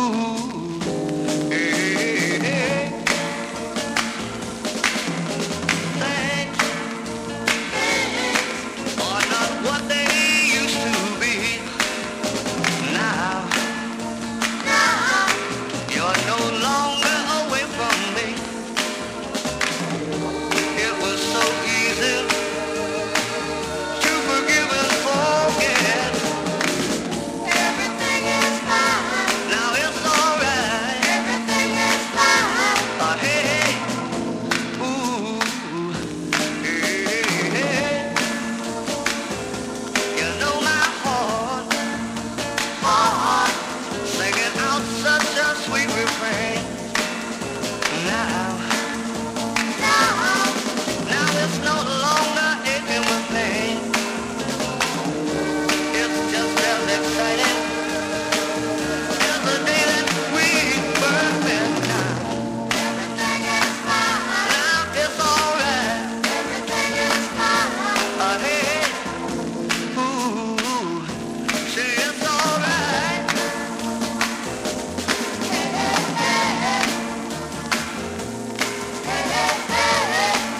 hey, hey. Things are not what they used to be. Now you're no longer away from me. It was so easy to forgive and forget. Everything is fine. Now it's alright. Everything is fine. Hey, hey, ooh, hey, hey. You know my heart Heart